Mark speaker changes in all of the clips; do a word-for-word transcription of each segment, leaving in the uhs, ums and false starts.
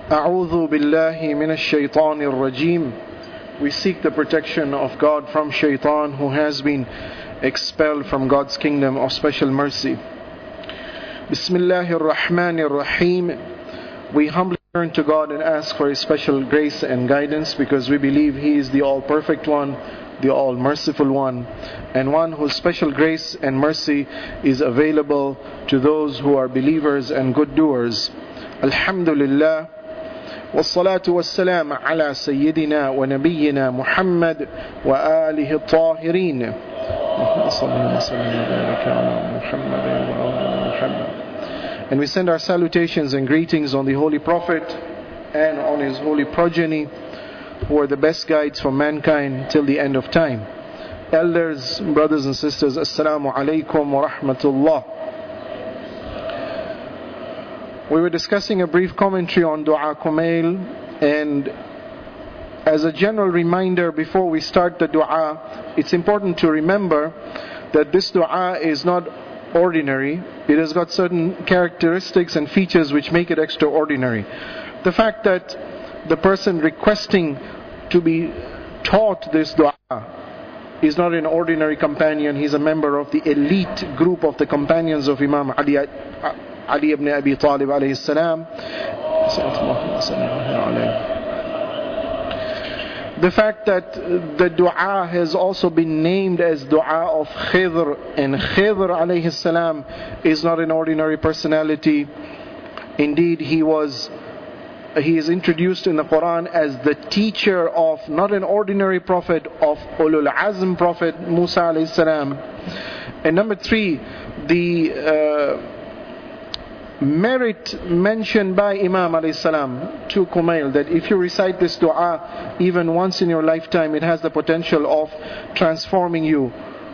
Speaker 1: أعوذ بالله من الشيطان الرجيم. We seek the protection of God from shaitan who has been expelled from God's kingdom of special mercy. Bismillahir Rahmanir Rahim. We humbly turn to God and ask for His special grace and guidance because we believe He is the all-perfect one, the all-merciful one, and one whose special grace and mercy is available to those who are believers and good doers. Alhamdulillah. والصلاة والسلام على سيدنا ونبينا محمد وآله الطاهرين. And we send our salutations and greetings on the Holy Prophet and on his holy progeny, who are the best guides for mankind till the end of time. Elders, brothers and sisters, Assalamu alaikum wa rahmatullah. We were discussing a brief commentary on Dua Kumail, and as a general reminder before we start the dua, it's important to remember that this dua is not ordinary. It has got certain characteristics and features which make it extraordinary. The fact that the person requesting to be taught this dua is not an ordinary companion. He's a member of the elite group of the companions of Imam Ali Ali ibn Abi Talib alayhi salam. The fact that the dua has also been named as dua of Khidr, and Khidr alayhi salam is not an ordinary personality. Indeed, he was he is introduced in the Quran as the teacher of not an ordinary prophet, of Ulul Azm prophet Musa alayhi salam. And number three, the uh, merit mentioned by Imam alayhi salam to Kumail, that if you recite this dua even once in your lifetime, it has the potential of transforming you.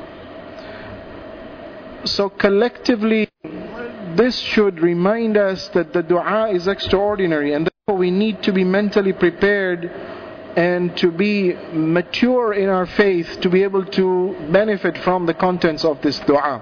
Speaker 1: So collectively, this should remind us that the dua is extraordinary, and therefore we need to be mentally prepared and to be mature in our faith to be able to benefit from the contents of this dua.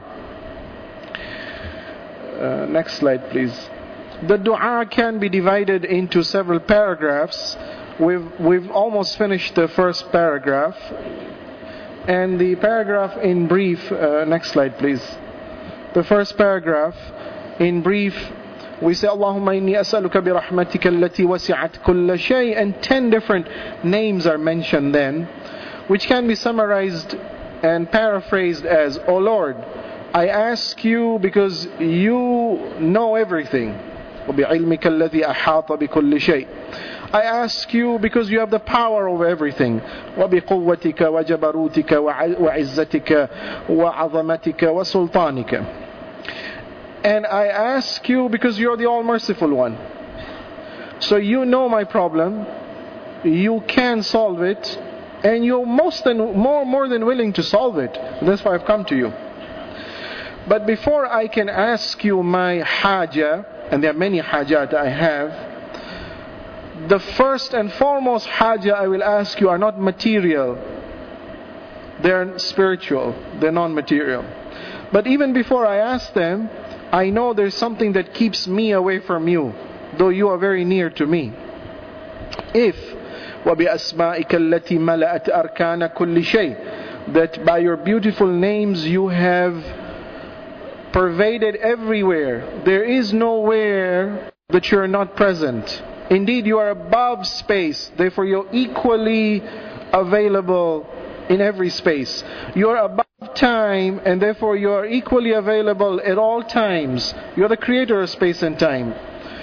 Speaker 1: Uh, next slide, please. The dua can be divided into several paragraphs. We've we've almost finished the first paragraph, and the paragraph in brief. Uh, next slide, please. The first paragraph, in brief, we say, Allahumma inni as'aluka bi rahmatika allati wasi'at kulla shay, and ten different names are mentioned then, which can be summarized and paraphrased as, O Lord, I ask you because you know everything. وَبِعِلْمِكَ الَّذِي أَحَاطَ بِكُلِّ شَيْءٍ. I ask you because you have the power over everything. وَبِقُوَّتِكَ وَجَبَرُوتِكَ وَعِزَّتِكَ وَعَظَمَتِكَ وَسُلْطَانِكَ. And I ask you because you're the all-merciful one. So you know my problem, you can solve it, and you're most than, more, more than willing to solve it. That's why I've come to you. But before I can ask you my haja, and there are many hajat I have, the first and foremost haja I will ask you are not material. They're spiritual. They're non-material. But even before I ask them, I know there's something that keeps me away from you, though you are very near to me. If وَبِأَسْمَائِكَ الَّتِي مَلَأَتْ أَرْكَانَ كُلِّ شَيْءٍ, that by your beautiful names you have pervaded everywhere. There is nowhere that you are not present. Indeed, you are above space. Therefore, you're equally available in every space. You are above time, and therefore you are equally available at all times. You are the creator of space and time.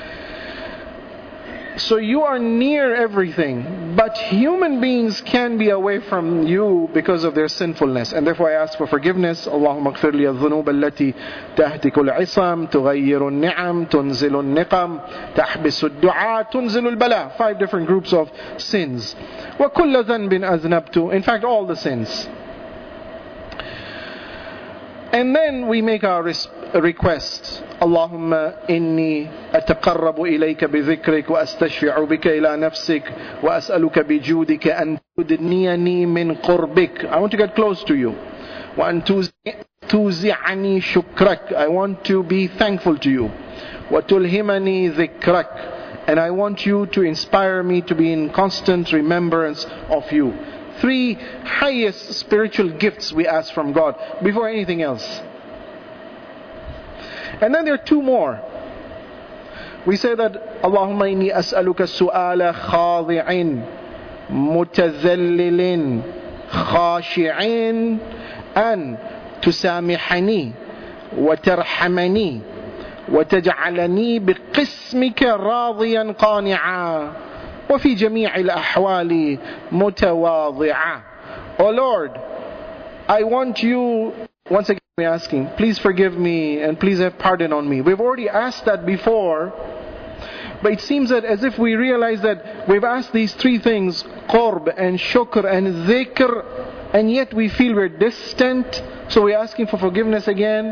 Speaker 1: So you are near everything, but human beings can be away from you because of their sinfulness, and therefore I ask for forgiveness. Allahumma ighfir li adh-dhunub allati tahtiku al-'isam, tughayyiru an-ni'am, tunzilu an-niqam, tahbisu ad-du'a, tunzilu al-bala. Five different groups of sins. Wa kullu dhanbin aznabtu. In fact, all the sins. And then we make our request. Allahumma inni ataqarrabu ilayka bidhikrik wa astashfi'u bika ila nafsik wa as'aluka bijudika an tudniyani min qurbik. I want to get close to you. Wa an tuzi'ani shukrak. I want to be thankful to you. Wa tulhimani dhikrak. and I want you to inspire me to be in constant remembrance of you. Three highest spiritual gifts we ask from God before anything else. And then there are two more. We say that Allahumma inni as'aluka su'ala khadi'in mutazallilin khashi'in an tusamihani wa tarhamani wa taj'alani biqismika radiyan qani'a wa fi jami'il ahwali mutawadhi'a. Oh Lord, I want you, once again we're asking, please forgive me and please have pardon on me. We've already asked that before, but it seems that as if we realize that we've asked these three things, qurb and shukr and dhikr, and yet we feel we're distant, so we're asking for forgiveness again.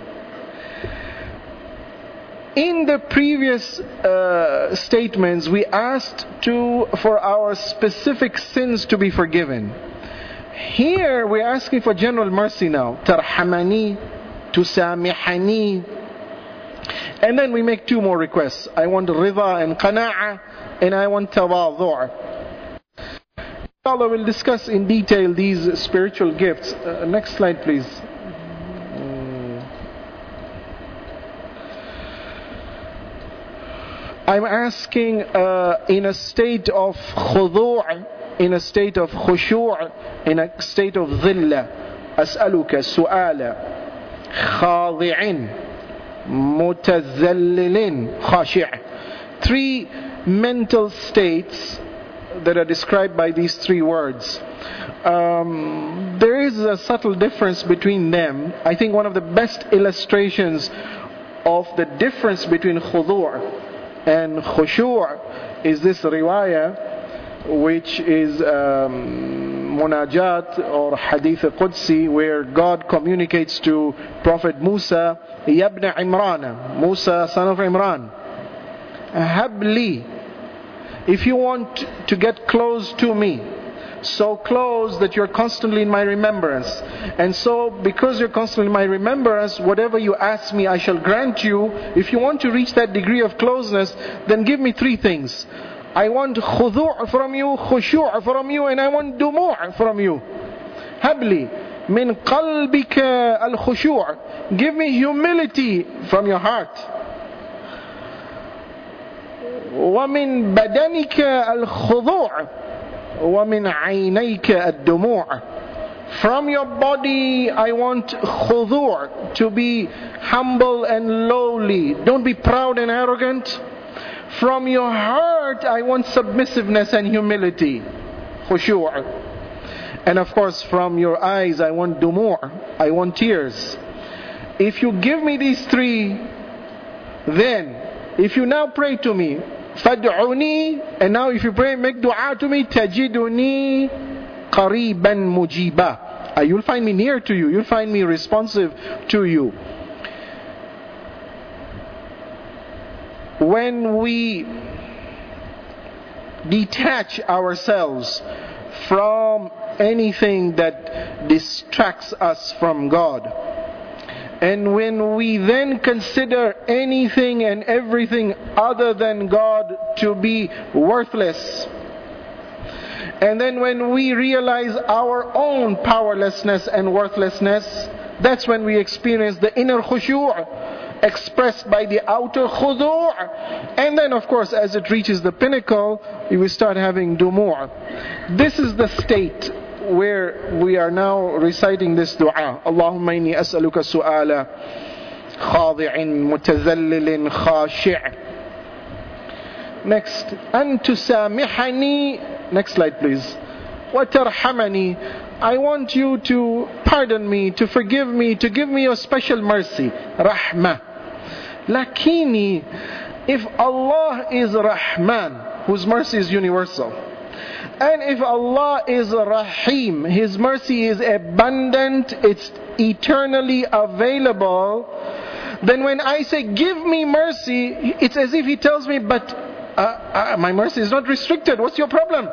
Speaker 1: In the previous uh, statements, we asked to for our specific sins to be forgiven. Here we're asking for general mercy now. Tarhamani, tusamihani. And then we make two more requests. I want rida and qana'a, and I want tawadhu'. Allah will discuss in detail these spiritual gifts. Uh, next slide please. I'm asking uh, in a state of khudu', in a state of khushu', in a state of dhilla. As'aluka su'ala khadi'in mutazallilin khashi'. Three mental states that are described by these three words. Um, there is a subtle difference between them. I think one of the best illustrations of the difference between khudu' and khushu' is this riwayah, which is um, munajat or hadith qudsi, where God communicates to Prophet Musa, Yabna Imran, Musa son of Imran, Habli, if you want to get close to me, so close that you're constantly in my remembrance. And so, because you're constantly in my remembrance, whatever you ask me, I shall grant you. If you want to reach that degree of closeness, then give me three things. I want khudu' from you, khushu' from you, and I want dumu' from you. Habli min qalbika al-khushu'. Give me humility from your heart. Wa min badanika al-khudu'. وَمِنْ عَيْنَيْكَ الدُّمُوعِ. From your body I want khudu', to be humble and lowly. Don't be proud and arrogant. From your heart I want submissiveness and humility, khushu'. And of course from your eyes I want dumu', I want tears. If you give me these three, then if you now pray to me, فَادْعُنِي, and now if you pray, make dua to me, تَجِدُنِي قَرِيبًا مُجِيبًا. Uh, you'll find me near to you, you'll find me responsive to you. When we detach ourselves from anything that distracts us from God, and when we then consider anything and everything other than God to be worthless, and then when we realize our own powerlessness and worthlessness, that's when we experience the inner khushu' expressed by the outer khudu'. And then of course as it reaches the pinnacle, we start having dumu'. This is the state where we are now reciting this dua. Allahumma inni as'aluka su'ala khadi'in mutazallilin khashi'. Next, an tusamihani. Next slide please. Wa tarhamani. I want you to pardon me, to forgive me, to give me your special mercy, rahmah. Lakini, if Allah is Rahman, whose mercy is universal, and if Allah is Rahim, His mercy is abundant, it's eternally available, then when I say give me mercy, it's as if He tells me, but uh, uh, my mercy is not restricted. What's your problem?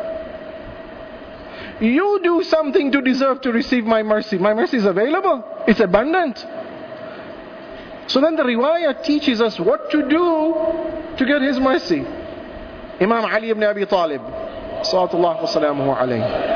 Speaker 1: You do something to deserve to receive my mercy. My mercy is available. It's abundant. So then the riwayah teaches us what to do to get his mercy. Imam Ali ibn Abi Talib, sallallahu wa salamuhu alayhi.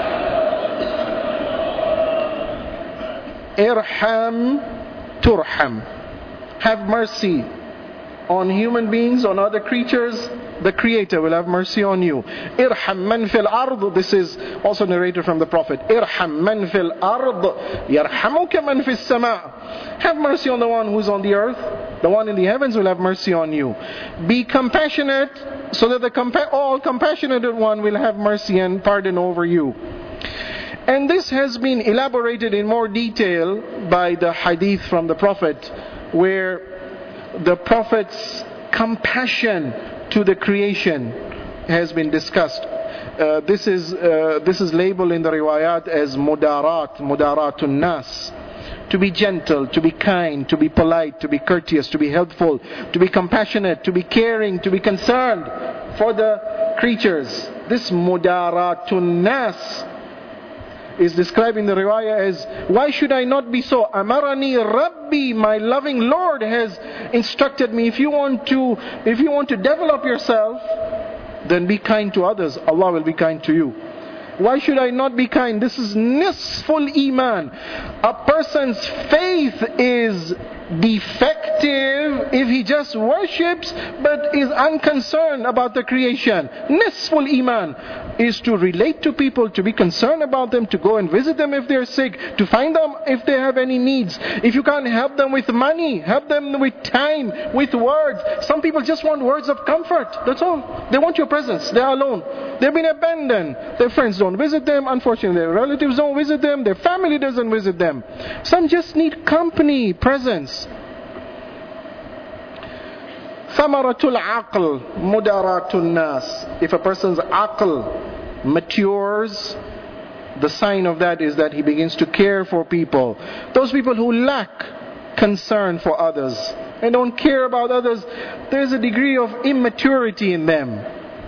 Speaker 1: Irham turham. Have mercy on human beings, on other creatures. The Creator will have mercy on you. Irham man fil ard. This is also narrated from the Prophet. Irham man fil ard yarhamuka man fis sama. Have mercy on the one who's on the earth. The one in the heavens will have mercy on you. Be compassionate, so that the compa- all compassionate one will have mercy and pardon over you. And this has been elaborated in more detail by the hadith from the Prophet, where the Prophet's compassion to the creation has been discussed. Uh, this is uh, this is labeled in the riwayat as mudarat, mudaratun nas. To be gentle, to be kind, to be polite, to be courteous, to be helpful, to be compassionate, to be caring, to be concerned for the creatures. This mudaratun nas is described in the riwayah as, why should I not be so? Amarani Rabbi, my loving Lord has instructed me. If you want to, if you want to develop yourself, then be kind to others. Allah will be kind to you. Why should I not be kind? This is nisful iman. A person's faith is defective if he just worships but is unconcerned about the creation. Nisful iman is to relate to people, to be concerned about them, to go and visit them if they're sick, to find them if they have any needs. If you can't help them with money, help them with time, with words. Some people just want words of comfort. That's all. They want your presence. They are alone. They've been abandoned. Their friends don't visit them. Unfortunately, their relatives don't visit them. Their family doesn't visit them. Some just need company, presence. Thamaratul aql, mudaratun nas. If a person's aql matures, the sign of that is that he begins to care for people. Those people who lack concern for others and don't care about others, there's a degree of immaturity in them.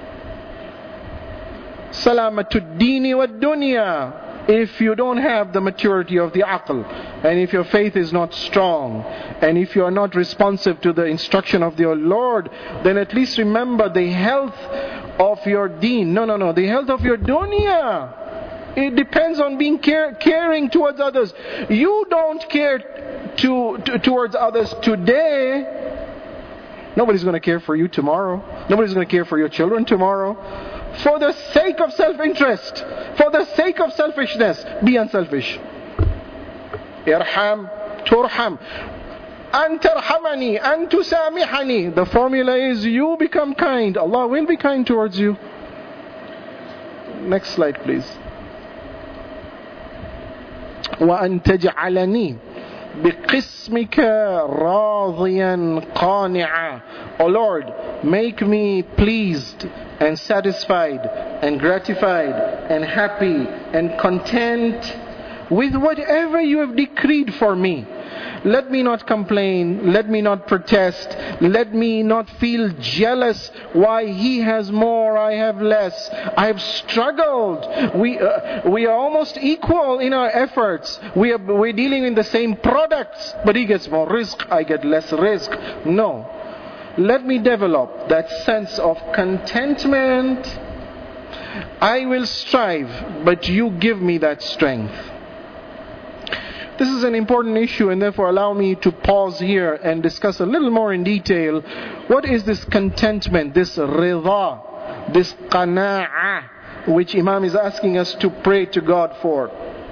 Speaker 1: Salamatud dini wa dunya. If you don't have the maturity of the aql, and if your faith is not strong, and if you are not responsive to the instruction of your Lord, then at least remember the health of your deen. No, no, no. The health of your dunya. It depends on being care, caring towards others. You don't care to, to, towards others today. Nobody's going to care for you tomorrow. Nobody's going to care for your children tomorrow. For the sake of self-interest, for the sake of selfishness, be unselfish. Irham, turham. An tarhamani, an tusamihani. The formula is you become kind. Allah will be kind towards you. Next slide, please. وأن تجعلني بقسمك راضيا قانعا. O Lord, make me pleased and satisfied and gratified and happy and content with whatever you have decreed for me. Let me not complain. Let me not protest. Let me not feel jealous. Why he has more, I have less. I have struggled. We uh, we are almost equal in our efforts. We are we're dealing in the same products, but he gets more risk. I get less risk. No. Let me develop that sense of contentment. I will strive, but you give me that strength. This is an important issue, and therefore allow me to pause here and discuss a little more in detail. What is this contentment, this rida, this qana'ah, which Imam is asking us to pray to God for?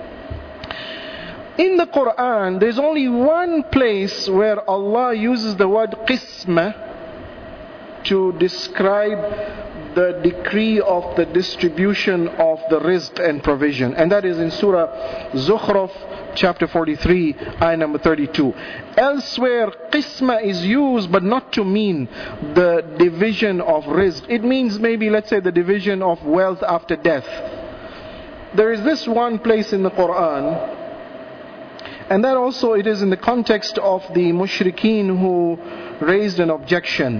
Speaker 1: In the Quran, there's only one place where Allah uses the word qisma to describe the decree of the distribution of the rizq and provision, and that is in Surah Zukhruf chapter forty-three, ayah number thirty-two. Elsewhere, qisma is used, but not to mean the division of rizq. It means maybe, let's say, the division of wealth after death. There is this one place in the Quran, and that also it is in the context of the mushrikeen who raised an objection.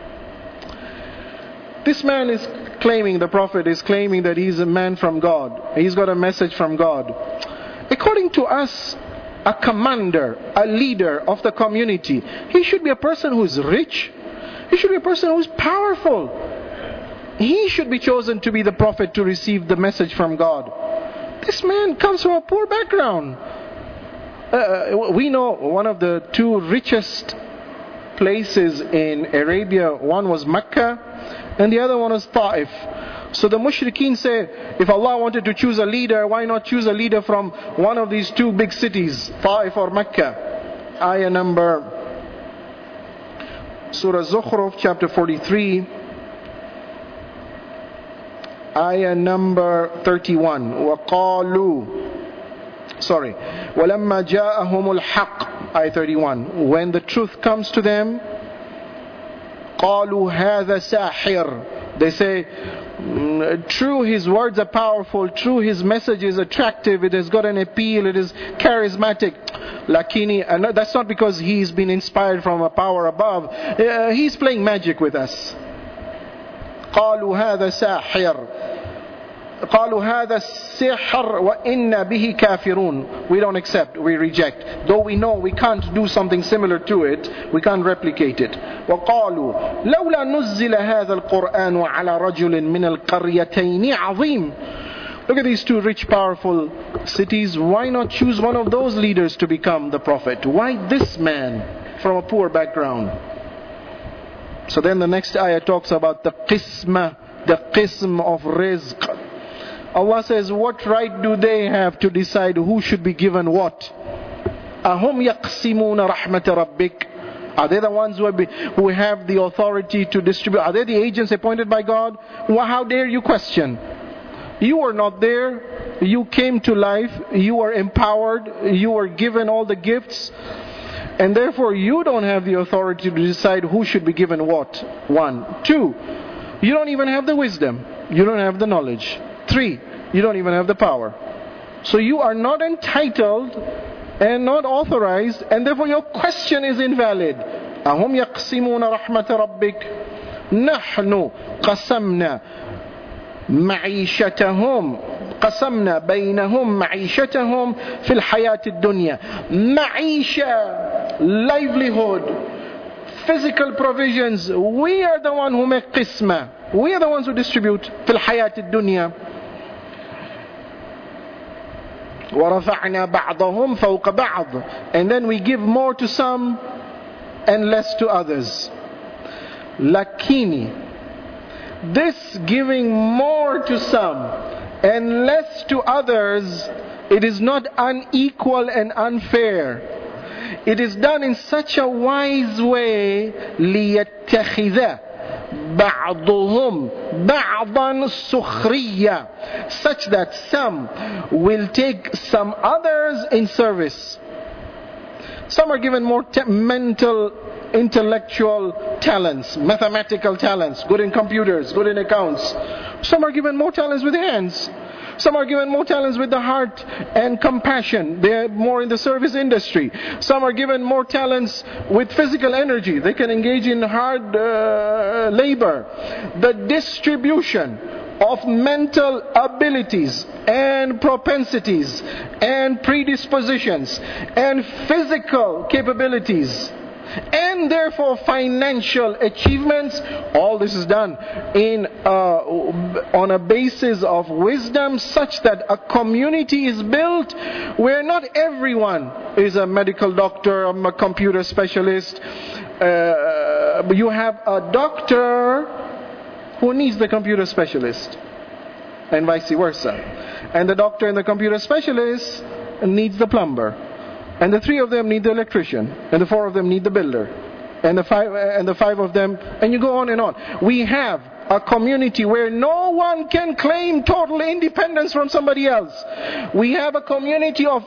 Speaker 1: This man is claiming, the Prophet is claiming that he's a man from God. He's got a message from God. According to us, a commander, a leader of the community, he should be a person who is rich. He should be a person who is powerful. He should be chosen to be the prophet to receive the message from God. This man comes from a poor background. Uh, we know one of the two richest places in Arabia, one was Mecca and the other one was Ta'if. So the mushrikeen say, if Allah wanted to choose a leader, why not choose a leader from one of these two big cities, Ta'if or Mecca? Ayah number, Surah Zukhruf, chapter forty-three, ayah number thirty-one. وَقَالُوا Sorry. وَلَمَّا جَاءَهُمُ الْحَقِّ Ayah thirty-one. When the truth comes to them, قَالُوا هَذَا سَاحِرٌ They say, true, his words are powerful, true, his message is attractive, it has got an appeal, it is charismatic. Lakini, and that's not because he's been inspired from a power above. Uh, he's playing magic with us. قالوا هذا ساحر قالوا هذا السحر وإنا به كافرون. We don't accept, we reject. Though we know we can't do something similar to it, we can't replicate it. وقالوا لولا نزل هذا القرآن على رجل من القريتين عظيم. Look at these two rich, powerful cities. Why not choose one of those leaders to become the prophet? Why this man from a poor background? So then the next ayah talks about the qisma, the qism of rizq. Allah says, what right do they have to decide who should be given what? Ahum yaqsimuna rahmat rabbik. Are they the ones who have, been, who have the authority to distribute? Are they the agents appointed by God? Well, how dare you question? You were not there. You came to life. You were empowered. You were given all the gifts. And therefore you don't have the authority to decide who should be given what. One. Two, you don't even have the wisdom. You don't have the knowledge. Three, you don't even have the power. So you are not entitled and not authorized, and therefore your question is invalid. Ahum yaqsimuna rahmat rabbik. Nahnu qasamna معيشتهم قسمنا بينهم معيشتهم في الحياة الدنيا. معيشة, livelihood, physical provisions, we are the one who make qisma, we are the ones who distribute في الحياة الدنيا. ورفعنا بعضهم فوق بعض, and then we give more to some and less to others. Lakini, this giving more to some and less to others, it is not unequal and unfair. It is done in such a wise way, لِيَتَّخِذَ بَعْضُهُمْ بَعْضًا سُخْرِيًّا, such that some will take some others in service. Some are given more te- mental, intellectual talents, mathematical talents, good in computers, good in accounts. Some are given more talents with hands. Some are given more talents with the heart and compassion. They are more in the service industry. Some are given more talents with physical energy. They can engage in hard uh, labor. The distribution of mental abilities and propensities and predispositions and physical capabilities and therefore financial achievements, all this is done in uh, on a basis of wisdom, such that a community is built where not everyone is a medical doctor, a computer specialist. Uh, you have a doctor who needs the computer specialist, and vice versa, and the doctor and the computer specialist needs the plumber. And the three of them need the electrician, and the four of them need the builder, and the five and the five of them, and you go on and on. We have a community where no one can claim total independence from somebody else. We have a community of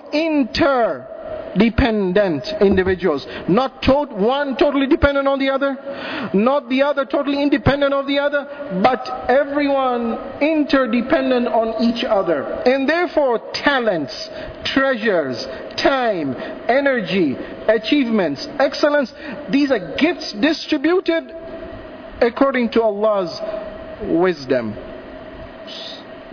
Speaker 1: interdependent individuals, not to- one totally dependent on the other, not the other totally independent of the other, but everyone interdependent on each other. And therefore talents, treasures, time, energy, achievements, excellence, these are gifts distributed according to Allah's wisdom.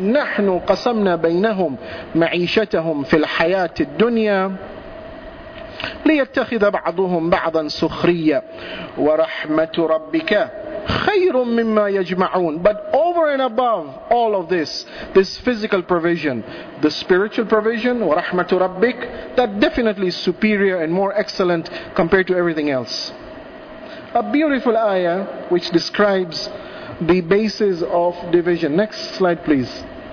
Speaker 1: نحن قسمنا بينهم معيشتهم في الحياة الدنيا ليتخذ بعضهم بعضا سخريا ورحمة ربك خير مما يجمعون. But over and above all of this, this physical provision, the spiritual provision, وَرَحْمَةُ رَبِّكَ, that definitely is superior and more excellent compared to everything else. A beautiful ayah which describes the basis of division. Next slide please.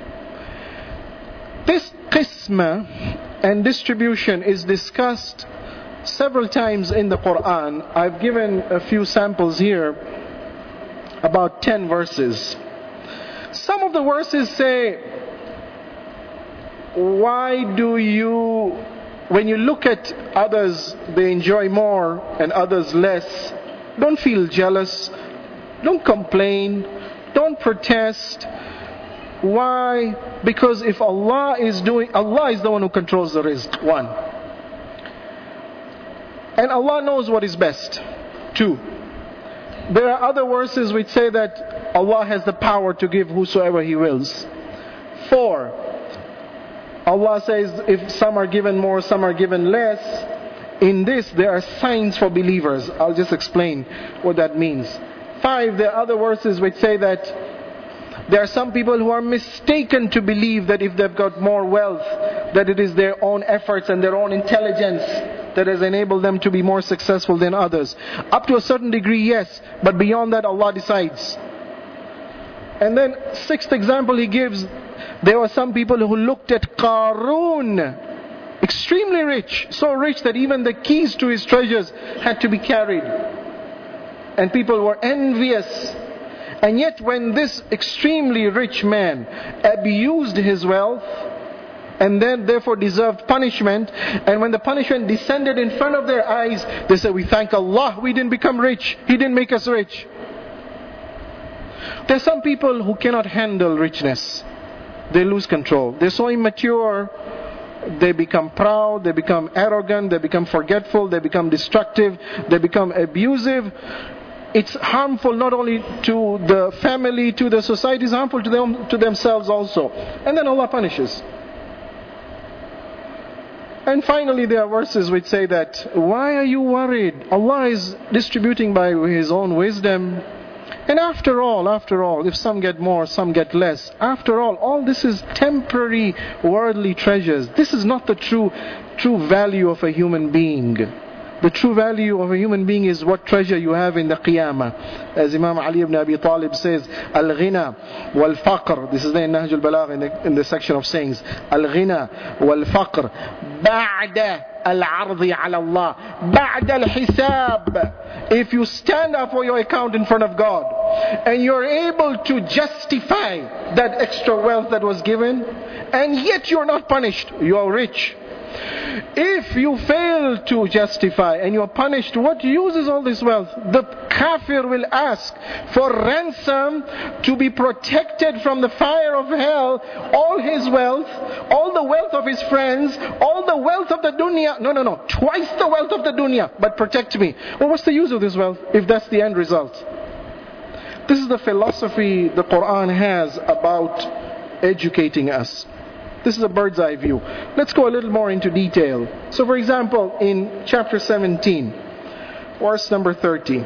Speaker 1: This qisma and distribution is discussed several times in the Quran. I've given a few samples here, about ten verses. Some of the verses say, why do you, when you look at others, they enjoy more and others less, don't feel jealous, don't complain, don't protest. Why? Because if Allah is doing, Allah is the one who controls the rizq, one. And Allah knows what is best, two. There are other verses which say that Allah has the power to give whosoever He wills. Four, Allah says if some are given more, some are given less. In this there are signs for believers. I'll just explain what that means. Five, there are other verses which say that there are some people who are mistaken to believe that if they've got more wealth, that it is their own efforts and their own intelligence that has enabled them to be more successful than others. Up to a certain degree, yes, but beyond that Allah decides. And then sixth example He gives, there were some people who looked at Qarun, extremely rich, so rich that even the keys to his treasures had to be carried. And people were envious. And yet when this extremely rich man abused his wealth, and then therefore deserved punishment, and when the punishment descended in front of their eyes, they said, we thank Allah we didn't become rich, He didn't make us rich. There are some people who cannot handle richness. They lose control. They're so immature, they become proud, they become arrogant, they become forgetful, they become destructive, they become abusive. It's harmful not only to the family, to the society, it's harmful to them, to themselves also. And then Allah punishes. And finally there are verses which say that, why are you worried? Allah is distributing by His own wisdom. And after all, after all, if some get more, some get less, after all, all this is temporary worldly treasures. This is not the true, true value of a human being. The true value of a human being is what treasure you have in the Qiyamah. As Imam Ali ibn Abi Talib says, Al-Ghina wal-Faqr. This is there in Nahj al-Balagh in the, in the section of sayings. Al-Ghina wal-Faqr Ba'da al-Ardi ala Allah Ba'da al-Hisab. If you stand up for your account in front of God and you're able to justify that extra wealth that was given, and yet you're not punished, you are rich. If you fail to justify and you are punished, what use is all this wealth? The kafir will ask for ransom to be protected from the fire of hell. All his wealth, all the wealth of his friends, all the wealth of the dunya. No, no, no. Twice the wealth of the dunya. But protect me. Well, what's the use of this wealth if that's the end result? This is the philosophy the Quran has about educating us. This is a bird's eye view. Let's go a little more into detail. So for example, in chapter seventeen, verse number thirty.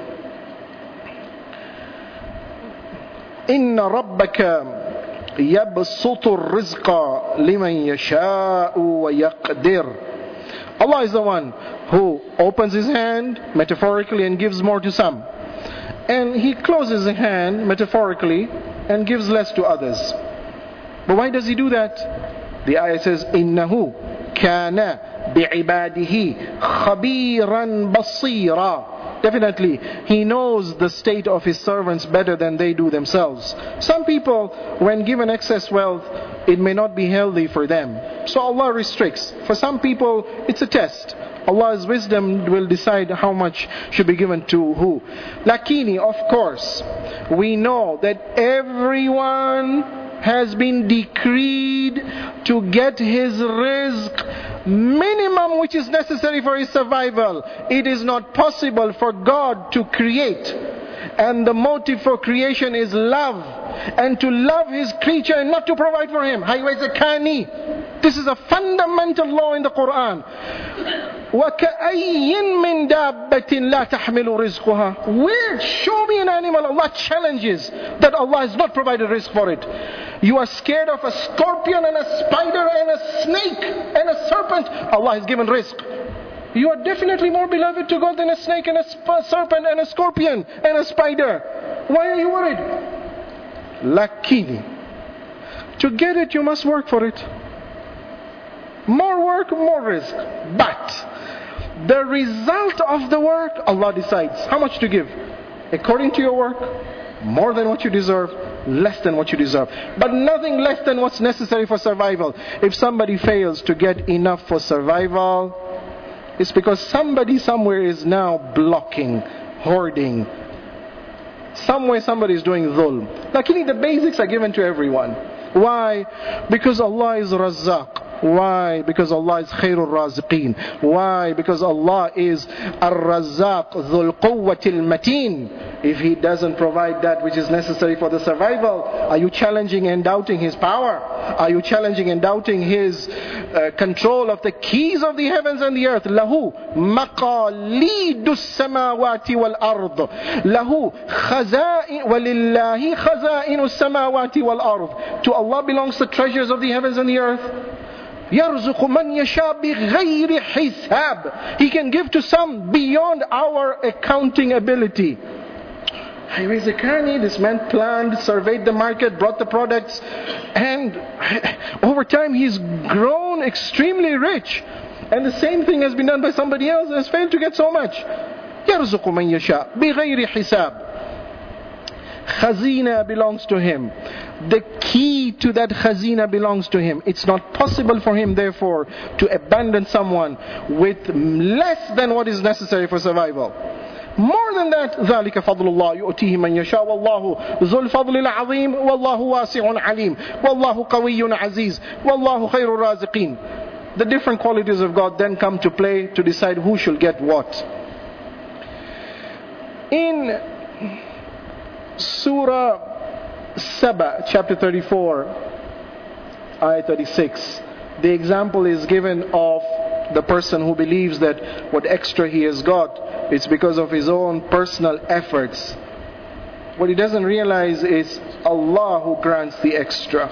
Speaker 1: إِنَّ رَبَّكَ يَبْسُطُ الرِّزْقَ لِمَنْ يَشَاءُ وَيَقْدِرُ. Allah is the one who opens His hand metaphorically and gives more to some. And He closes His hand metaphorically and gives less to others. But why does He do that? The ayah says, إِنَّهُ كَانَ بِعِبَادِهِ خَبِيرًا بَصِيرًا. Definitely, He knows the state of His servants better than they do themselves. Some people, when given excess wealth, it may not be healthy for them. So Allah restricts. For some people, it's a test. Allah's wisdom will decide how much should be given to who. Lakini, of course, we know that everyone has been decreed to get his rizq minimum which is necessary for his survival. It is not possible for God to create, and the motive for creation is love, and to love His creature and not to provide for him. This is a fundamental law in the Quran. وَكَأَيٍّ مِّن دَابَّةٍ لَا تَحْمِلُ رِزْقُهَا. Where? Show me an animal. Allah challenges that Allah has not provided rizq for it. You are scared of a scorpion and a spider and a snake and a serpent. Allah has given rizq. You are definitely more beloved to God than a snake and a sp- serpent and a scorpion and a spider. Why are you worried? Lakini. To get it, you must work for it. More work, more risk. But the result of the work, Allah decides how much to give. According to your work, more than what you deserve, less than what you deserve. But nothing less than what's necessary for survival. If somebody fails to get enough for survival, it's because somebody somewhere is now blocking, hoarding. Somewhere somebody is doing dhulm. Luckily the basics are given to everyone. Why? Because Allah is Razzaq. Why? Because Allah is Khairul Raziqeen. Why? Because Allah is Ar-Razzaq Dhul Quwwatil Mateen. If He doesn't provide that which is necessary for the survival, are you challenging and doubting His power? Are you challenging and doubting His uh, control of the keys of the heavens and the earth? Lahu maqalidus samawati wal ard. Lahu khaza'in walillahi khaza'inus samawati wal ard. To Allah belongs the treasures of the heavens and the earth. يَرْزُقُ مَنْ يَشَاءُ بِغَيْرِ حِسَابٍ. He can give to some beyond our accounting ability. Highway Zakani, this man planned, surveyed the market, brought the products, and over time he's grown extremely rich. And the same thing has been done by somebody else and has failed to get so much. يَرْزُقُ مَنْ يَشَاءُ بِغَيْرِ حِسَابٍ. Khazina belongs to Him. The key to that khazina belongs to Him. It's not possible for Him, therefore, to abandon someone with less than what is necessary for survival. More than that, ذَلِكَ فَضْلُ اللَّهِ يُؤْتِيهِ مَنْ يَشَاءُ وَاللَّهُ ذُو الْفَضْلِ الْعَظِيمِ وَاللَّهُ وَاسِعٌ عَلِيمٌ وَاللَّهُ قَوِيٌّ عَزِيزٌ وَاللَّهُ خَيْرُ الرَّازِقِينَ. The different qualities of God then come to play to decide who should get what. In Surah Saba, chapter thirty-four, ayah thirty-six, the example is given of the person who believes that what extra he has got, it's because of his own personal efforts. What he doesn't realize is Allah who grants the extra.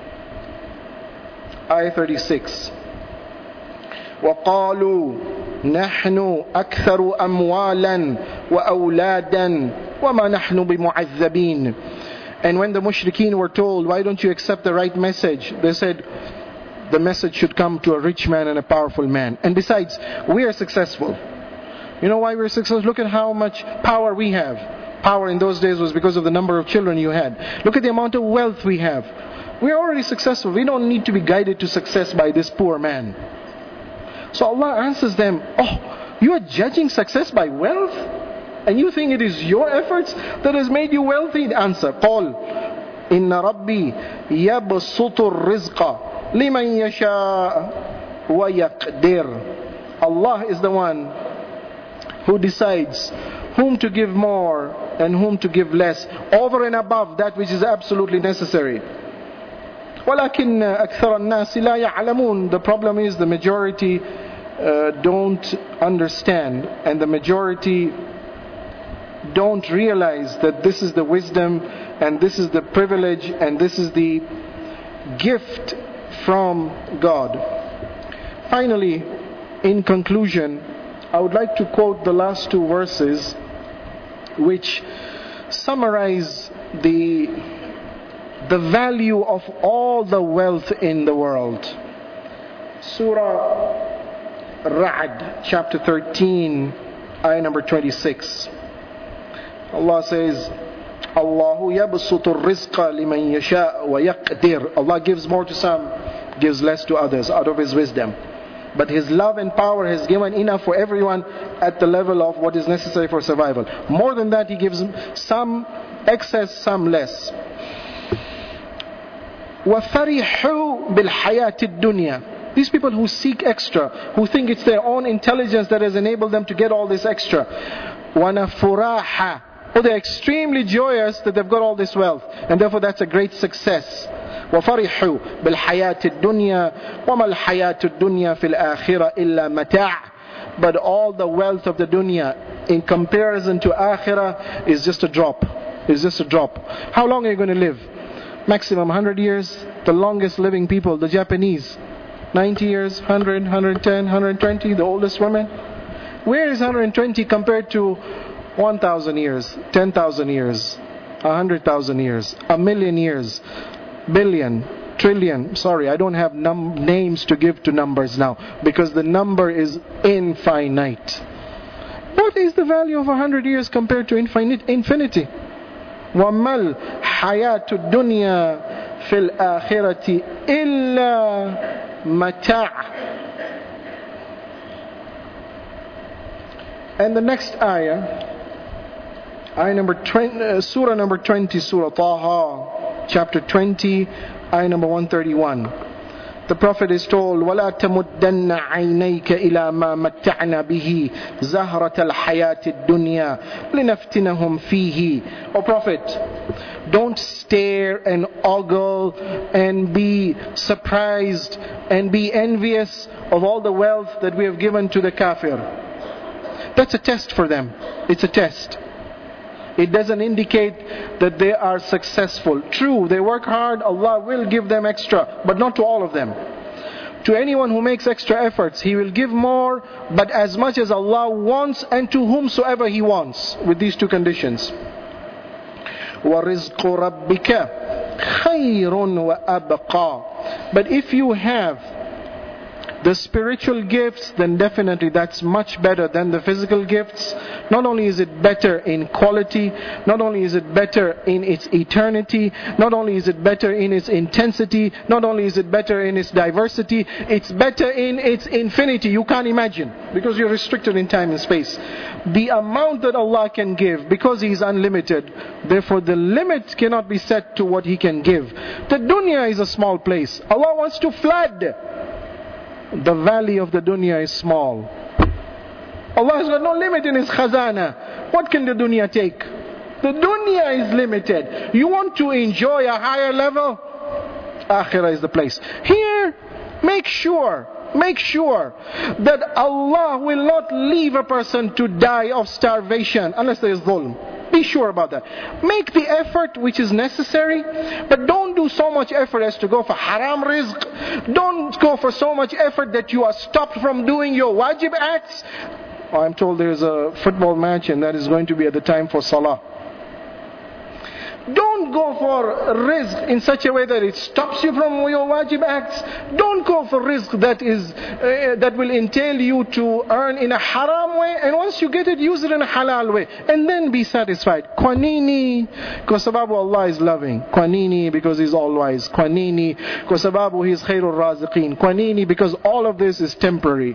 Speaker 1: Ayah thirty-six. وَقَالُوا نَحْنُ أَكْثَرُ أَمْوَالًا وَأَوْلَادًا وَمَا نَحْنُ بِمُعَذَّبِينَ. And when the mushrikeen were told, why don't you accept the right message? They said, the message should come to a rich man and a powerful man. And besides, we are successful. You know why we're successful? Look at how much power we have. Power in those days was because of the number of children you had. Look at the amount of wealth we have. We're already successful. We don't need to be guided to success by this poor man. So Allah answers them, oh, you are judging success by wealth? And you think it is your efforts that has made you wealthy? Answer, قَالْ إِنَّ رَبِّي يَبْسُطُ الرِّزْقَ لِمَنْ يَشَاءُ وَيَقْدِرُ. Allah is the one who decides whom to give more and whom to give less, over and above that which is absolutely necessary. وَلَكِنَّ أَكْثَرَ النَّاسِ لَا يَعْلَمُونَ. The problem is the majority uh, don't understand, and the majority don't realize that this is the wisdom and this is the privilege and this is the gift from God. Finally, in conclusion, I would like to quote the last two verses which summarize the the value of all the wealth in the world. Surah Ra'd, chapter thirteen, ayah number twenty-six. Allah says, Allahu yabsutu rizqa liman yasha wa yaqdir. Allah gives more to some, gives less to others out of His wisdom. But His love and power has given enough for everyone at the level of what is necessary for survival. More than that, He gives some excess, some less. وَفَرِحُوا بِالْحَيَاةِ الدُّنْيَا. These people who seek extra, who think it's their own intelligence that has enabled them to get all this extra. وَنَفُرَاحَ. Oh, they're extremely joyous that they've got all this wealth, and therefore that's a great success. وَفَرِحُوا بِالْحَيَاةِ الدُّنْيَا وَمَا الْحَيَاةُ الدُّنْيَا فِي الْآخِرَةِ إِلَّا مَتَاعٌ. but all the wealth of the dunya in comparison to akhirah is just a drop. Is just a drop. How long are you going to live? Maximum one hundred years. The longest living people, the Japanese, ninety years, one hundred, one hundred ten, one hundred twenty, the oldest women. Where is one hundred twenty compared to one thousand years, ten thousand years, one hundred thousand years, a million years, billion, trillion? Sorry, I don't have num- names to give to numbers now, because the number is infinite. What is the value of one hundred years compared to infinite, infinity? وَمَا الْحَيَاةُ الدُّنْيَا فِي الْآخِرَةِ إِلَّا مَتَاعٌ. And the next ayah, ayah number twenty, uh, surah number twenty, Surah Taha, chapter twenty, ayah number one thirty-one. The Prophet is told, وَلَا تَمُدَّنَّ عَيْنَيْكَ إِلَى مَا مَتَّعْنَا بِهِ زَهْرَةَ الْحَيَاةِ الدُّنْيَا لِنَفْتِنَهُمْ فِيهِ. O Prophet, don't stare and ogle and be surprised and be envious of all the wealth that we have given to the kafir. That's a test for them. It's a test. It doesn't indicate that they are successful. True, they work hard, Allah will give them extra, but not to all of them. To anyone who makes extra efforts, He will give more, but as much as Allah wants and to whomsoever He wants, with these two conditions. وَرِزْقُ رَبِّكَ خَيْرٌ وَأَبْقَى. But if you have the spiritual gifts, then definitely that's much better than the physical gifts. Not only is it better in quality, not only is it better in its eternity, not only is it better in its intensity, not only is it better in its diversity, it's better in its infinity. You can't imagine, because you're restricted in time and space. The amount that Allah can give, because He is unlimited, therefore the limit cannot be set to what He can give. The dunya is a small place. Allah wants to flood. The valley of the dunya is small. Allah has got no limit in His khazana. What can the dunya take? The dunya is limited. You want to enjoy a higher level? Akhirah is the place. Here, make sure, make sure that Allah will not leave a person to die of starvation unless there is dhulm. Be sure about that. Make the effort which is necessary, but don't do so much effort as to go for haram rizq. Don't go for so much effort that you are stopped from doing your wajib acts. Oh, I'm told there is a football match and that is going to be at the time for salah. Don't go for rizq in such a way that it stops you from your wajib acts. Don't go for rizq that is uh, that will entail you to earn in a haram way, and once you get it, use it in a halal way, and then be satisfied. Kwanini, because sababu Allah is loving. Kwanini, because He's all wise. Kwanini, because sababu He is khairul raziqeen. Kwanini, because all of this is temporary.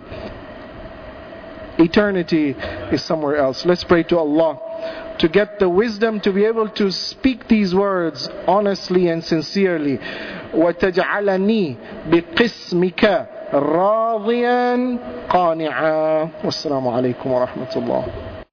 Speaker 1: Eternity is somewhere else. Let's pray to Allah to get the wisdom to be able to speak these words honestly and sincerely. وَتَجْعَلَنِي بِقِسْمِكَ رَاضِيًا قَانِعًا. Wassalamu alaikum wa rahmatullah.